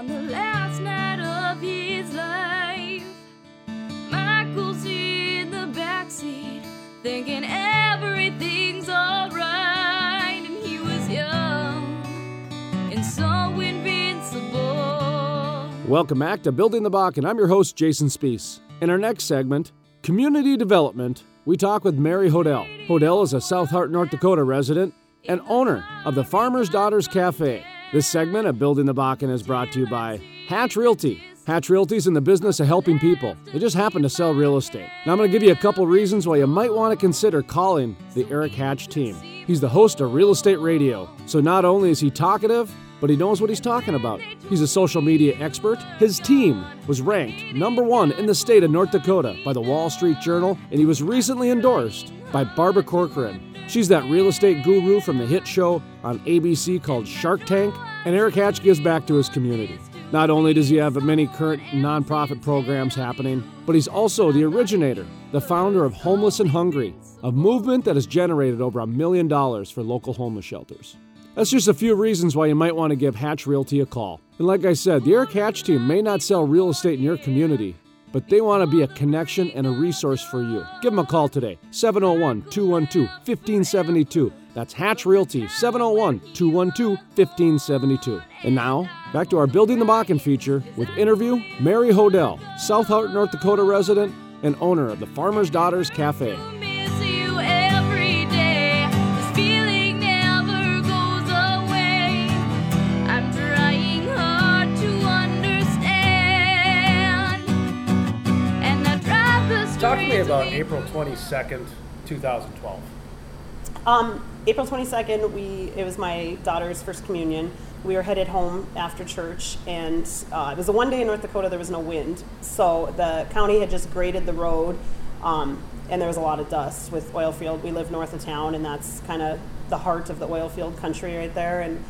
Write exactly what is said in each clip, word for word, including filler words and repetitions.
on the last night of his life. Michael's in the backseat, thinking everything's alright. And he was young and so invincible. Welcome back to Building the Bakken. I'm your host, Jason Spiess. In our next segment, Community Development, we talk with Mary Hodel. Hodel is a South Hart, North Dakota resident and owner of the Farmer's Daughters Cafe. This segment of Building the Bakken is brought to you by Hatch Realty. Hatch Realty is in the business of helping people. They just happen to sell real estate. Now I'm going to give you a couple reasons why you might want to consider calling the Eric Hatch team. He's the host of Real Estate Radio. So not only is he talkative, but he knows what he's talking about. He's a social media expert. His team was ranked number one in the state of North Dakota by the Wall Street Journal, and he was recently endorsed by Barbara Corcoran. She's that real estate guru from the hit show on A B C called Shark Tank, and Eric Hatch gives back to his community. Not only does he have many current nonprofit programs happening, but he's also the originator, the founder of Homeless and Hungry, a movement that has generated over a million dollars for local homeless shelters. That's just a few reasons why you might want to give Hatch Realty a call. And like I said, the Eric Hatch team may not sell real estate in your community, but they want to be a connection and a resource for you. Give them a call today, seven oh one, two one two, one five seven two. That's Hatch Realty, seven oh one, two one two, one five seven two. And now, back to our Building the Bakken feature with interview Mary Hodel, South Hart, North Dakota resident and owner of the Farmer's Daughters Cafe. Talk to me about April twenty-second, twenty twelve. Um, April twenty-second, we it was my daughter's first communion. We were headed home after church, and uh, it was a one day in North Dakota. There was no wind, so the county had just graded the road, um, and there was a lot of dust with oil field. We live north of town, and that's kind of the heart of the oil field country right there. And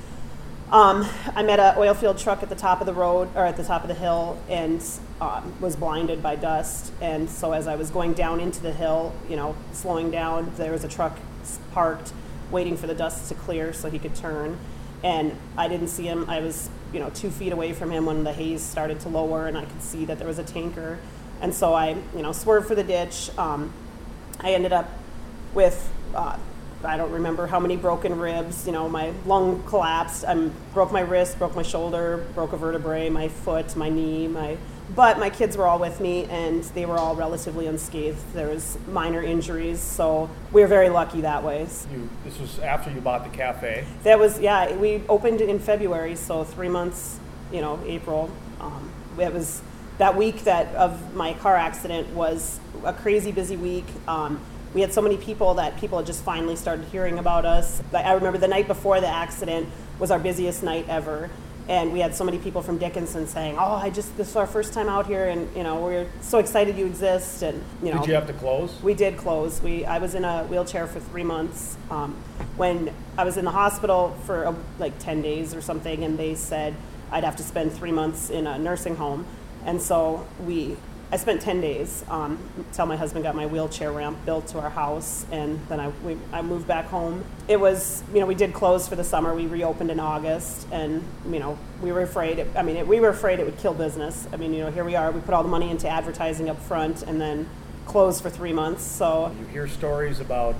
um, I met an oil field truck at the top of the road, or at the top of the hill, and um, was blinded by dust. And so as I was going down into the hill, you know, slowing down, there was a truck parked, waiting for the dust to clear so he could turn. And I didn't see him. I was, you know, two feet away from him when the haze started to lower, and I could see that there was a tanker. And so I, you know, swerved for the ditch. Um, I ended up with, uh, I don't remember how many broken ribs. You know, my lung collapsed. I broke my wrist, broke my shoulder, broke a vertebrae, my foot, my knee, my. But my kids were all with me, and they were all relatively unscathed. There was minor injuries, so we were very lucky that way. You, this was after you bought the cafe? That was, yeah, we opened in February, so three months, you know, April. Um, it was that week that of my car accident was a crazy busy week. Um, we had so many people that people had just finally started hearing about us. I remember the night before the accident was our busiest night ever. And we had so many people from Dickinson saying, "Oh, I just this is our first time out here, and you know we're so excited you exist." And you know, did you have to close? We did close. We I was in a wheelchair for three months. Um, when I was in the hospital for uh, like ten days or something, and they said I'd have to spend three months in a nursing home, and so we. I spent ten days um, until my husband got my wheelchair ramp built to our house, and then I we, I moved back home. It was, you know, we did close for the summer. We reopened in August, and, you know, we were afraid, it, I mean, it, we were afraid it would kill business. I mean, you know, here we are. We put all the money into advertising up front and then closed for three months, so. You hear stories about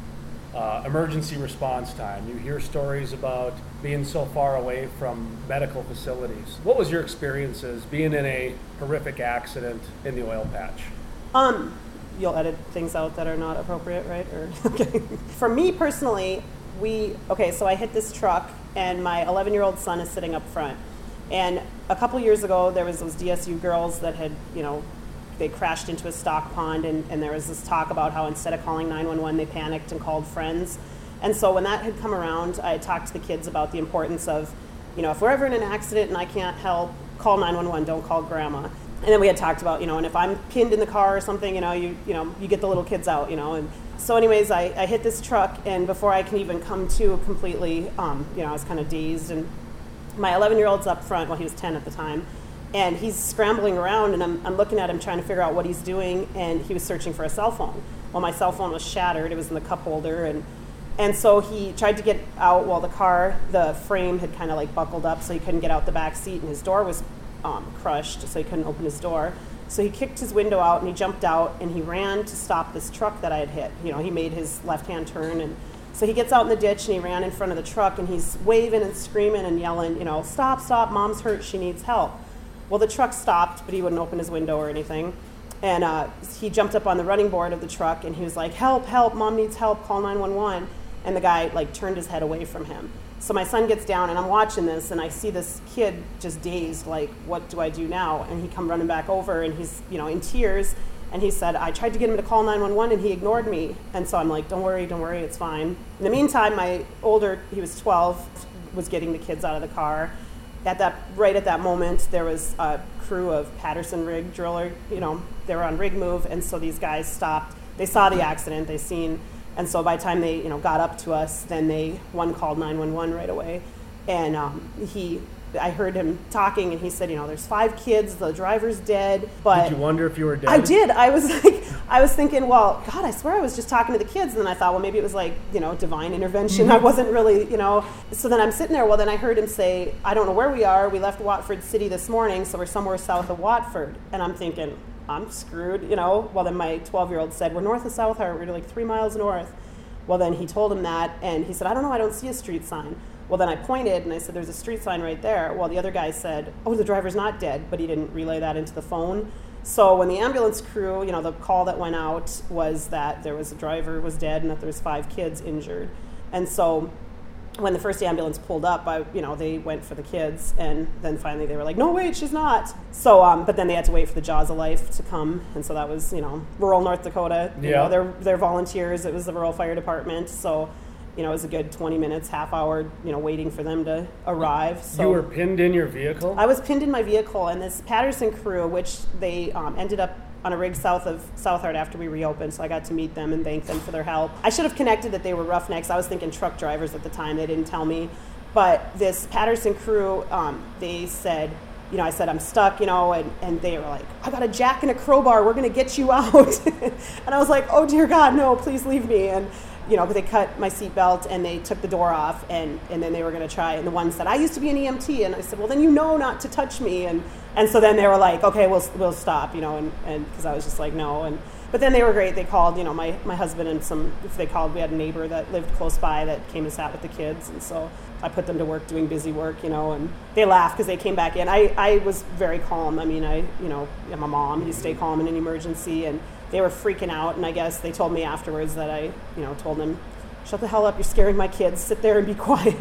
uh, emergency response time. You hear stories about being so far away from medical facilities. What was your experiences being in a horrific accident in the oil patch? Um, you'll edit things out that are not appropriate, right? Or okay. For me personally, we okay. So I hit this truck, and my eleven-year-old son is sitting up front. And a couple years ago, there was those D S U girls that had, you know, they crashed into a stock pond, and, and there was this talk about how instead of calling nine one one, they panicked and called friends. And so when that had come around, I talked to the kids about the importance of, you know, if we're ever in an accident and I can't help, call nine one one, don't call grandma. And then we had talked about, you know, and if I'm pinned in the car or something, you know, you you know, you get the little kids out, you know. And so anyways, I, I hit this truck, and before I can even come to completely, um, you know, I was kind of dazed. And my eleven-year-old's up front, well, he was ten at the time, and he's scrambling around, and I'm, I'm looking at him trying to figure out what he's doing, and he was searching for a cell phone. Well, my cell phone was shattered. It was in the cup holder, and And so he tried to get out while the car, the frame had kind of like buckled up so he couldn't get out the back seat, and his door was um, crushed so he couldn't open his door. So he kicked his window out and he jumped out and he ran to stop this truck that I had hit. You know, he made his left-hand turn, and so he gets out in the ditch and he ran in front of the truck and he's waving and screaming and yelling, you know, stop, stop, mom's hurt, she needs help. Well, the truck stopped, but he wouldn't open his window or anything. And uh, he jumped up on the running board of the truck and he was like, help, help, mom needs help, call nine one one. And the guy like turned his head away from him. So my son gets down and I'm watching this and I see this kid just dazed, like, what do I do now? And he come running back over and he's, you know, in tears. And he said, I tried to get him to call nine one one and he ignored me. And so I'm like, don't worry, don't worry, it's fine. In the meantime, my older, he was twelve, was getting the kids out of the car. At that, right at that moment, there was a crew of Patterson rig driller, you know, they were on rig move. And so these guys stopped. They saw the accident, they seen. And so by the time they, you know, got up to us, then they, one called nine one one right away. And um, he, I heard him talking and he said, you know, there's five kids, the driver's dead, but... Did you wonder if you were dead? I did. I was like, I was thinking, well, God, I swear I was just talking to the kids. And then I thought, well, maybe it was like, you know, divine intervention. Mm-hmm. I wasn't really, you know. So then I'm sitting there. Well, then I heard him say, I don't know where we are. We left Watford City this morning, so we're somewhere south of Watford. And I'm thinking, I'm screwed, you know. Well, then my twelve-year-old said, we're north of South Hart. We're like three miles north. Well, then he told him that, and he said, I don't know, I don't see a street sign. Well, then I pointed, and I said, there's a street sign right there. Well, the other guy said, oh, the driver's not dead, but he didn't relay that into the phone. So when the ambulance crew, you know, the call that went out was that there was a driver was dead and that there was five kids injured. And so when the first ambulance pulled up, I, you know, they went for the kids, and then finally they were like, no, wait, she's not. So, um, but then they had to wait for the Jaws of Life to come, and so that was, you know, rural North Dakota. You yeah. know, they're, they're volunteers. It was the rural fire department, so, you know, it was a good twenty minutes, half hour, you know, waiting for them to arrive. So you were pinned in your vehicle? I was pinned in my vehicle, and this Patterson crew, which they um, ended up on a rig south of South Hart after we reopened, so I got to meet them and thank them for their help. I should have connected that they were roughnecks. I was thinking truck drivers at the time. They didn't tell me. But this Patterson crew, um, they said, you know, I said, I'm stuck, you know, and, and they were like, I got a jack and a crowbar. We're going to get you out. And I was like, oh, dear God, no, please leave me. And, you know, but they cut my seatbelt and they took the door off, and, and then they were going to try. And the one said, I used to be an E M T. And I said, well, then you know not to touch me. And and so then they were like, okay, we'll we'll stop, you know, and and because I was just like, no. And but then they were great. They called, you know, my, my husband and some, if they called, we had a neighbor that lived close by that came and sat with the kids. And so I put them to work doing busy work, you know, and they laughed because they came back in. I, I was very calm. I mean, I, you know, I'm a mom. You stay calm in an emergency. And they were freaking out, and I guess they told me afterwards that I, you know, told them, shut the hell up, you're scaring my kids, sit there and be quiet.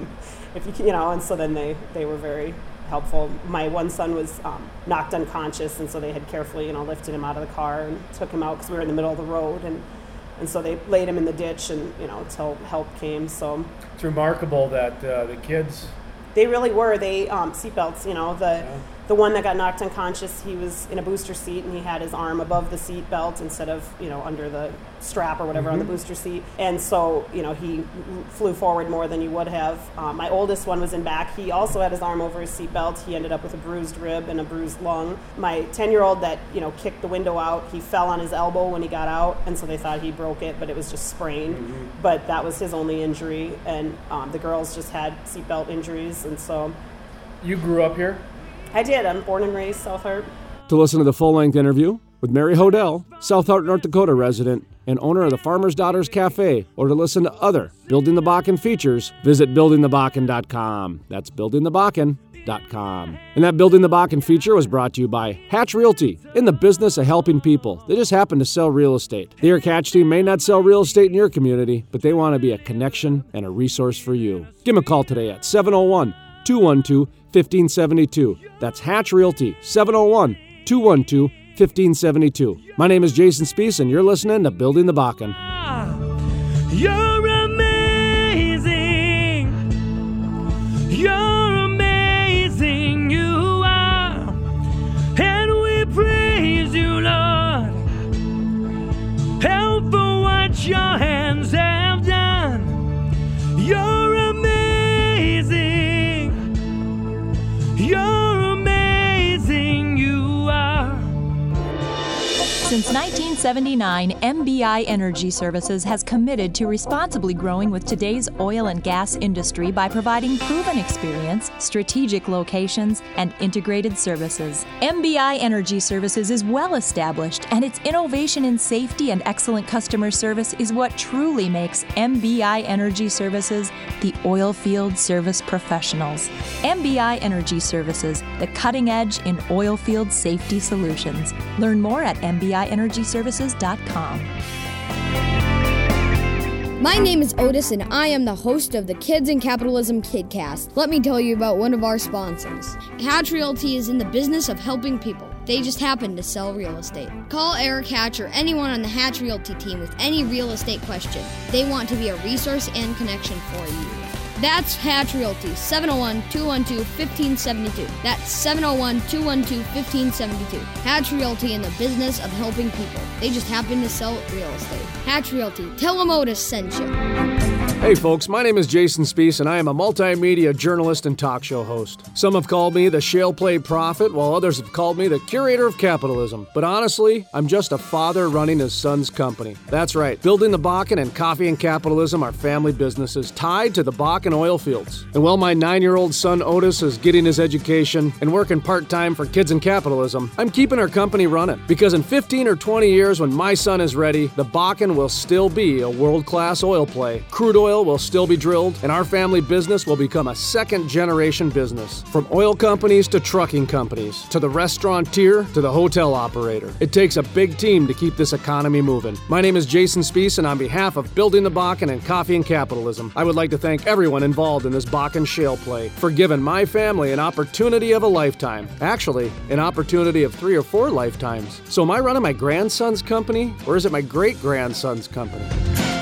If you, you know, and so then they, they were very helpful. My one son was um, knocked unconscious, and so they had carefully, you know, lifted him out of the car and took him out because we were in the middle of the road, and and so they laid him in the ditch, and, you know, until help came. So it's remarkable that uh, the kids... They really were. They, um, seatbelts, you know, the... Yeah. The one that got knocked unconscious, he was in a booster seat and he had his arm above the seat belt instead of, you know, under the strap or whatever mm-hmm. on the booster seat. And so, you know, he flew forward more than you would have. Um, my oldest one was in back. He also had his arm over his seat belt. He ended up with a bruised rib and a bruised lung. My ten-year-old that, you know, kicked the window out, he fell on his elbow when he got out, and so they thought he broke it, but it was just sprained. Mm-hmm. But that was his only injury, and um, the girls just had seatbelt injuries, and so... You grew up here? I did. I'm born and raised South Hart. To listen to the full-length interview with Mary Hodel, South Hart, North Dakota resident and owner of the Farmer's Daughters Cafe, or to listen to other Building the Bakken features, visit building the bakken dot com. That's building the bakken dot com. And that Building the Bakken feature was brought to you by Hatch Realty, in the business of helping people. They just happen to sell real estate. The Eric Hatch team may not sell real estate in your community, but they want to be a connection and a resource for you. Give them a call today at seven oh one, two one two, one five seven two. That's Hatch Realty, seven oh one, two one two, one five seven two. My name is Jason Spees, and you're listening to Building the Bakken. You're amazing. You're amazing. You are. And we praise you, Lord. Help for what your hands have done. You're amazing. You're amazing, you are. Since nineteen seventy-nine, M B I Energy Services has committed to responsibly growing with today's oil and gas industry by providing proven experience, strategic locations, and integrated services. M B I Energy Services is well established, and its innovation in safety and excellent customer service is what truly makes M B I Energy Services the oil field service professionals. M B I Energy Services, the cutting edge in oil field safety solutions. Learn more at m b i energy services dot com. My name is Otis, and I am the host of the Kids in Capitalism KidCast. Let me tell you about one of our sponsors. Hatch Realty is in the business of helping people. They just happen to sell real estate. Call Eric Hatch or anyone on the Hatch Realty team with any real estate question. They want to be a resource and connection for you. That's Hatch Realty, seven oh one, two one two, one five seven two. That's seven oh one, two one two, one five seven two. Hatch Realty in the business of helping people. They just happen to sell real estate. Hatch Realty. Tell them Otis sent you. Hey folks, my name is Jason Spees, and I am a multimedia journalist and talk show host. Some have called me the Shale Play Prophet, while others have called me the Curator of Capitalism. But honestly, I'm just a father running his son's company. That's right, Building the Bakken and Coffee and Capitalism are family businesses tied to the Bakken oil fields. And while my nine-year-old son Otis is getting his education and working part-time for Kids in Capitalism, I'm keeping our company running. Because in fifteen or twenty years, when my son is ready, the Bakken will still be a world-class oil play. Crude oil will still be drilled, and our family business will become a second-generation business. From oil companies to trucking companies, to the restaurateur to the hotel operator. It takes a big team to keep this economy moving. My name is Jason Spees, and on behalf of Building the Bakken and Coffee and Capitalism, I would like to thank everyone involved in this Bakken shale play for giving my family an opportunity of a lifetime. Actually, an opportunity of three or four lifetimes. So am I running my grandson's company, or is it my great-grandson's company?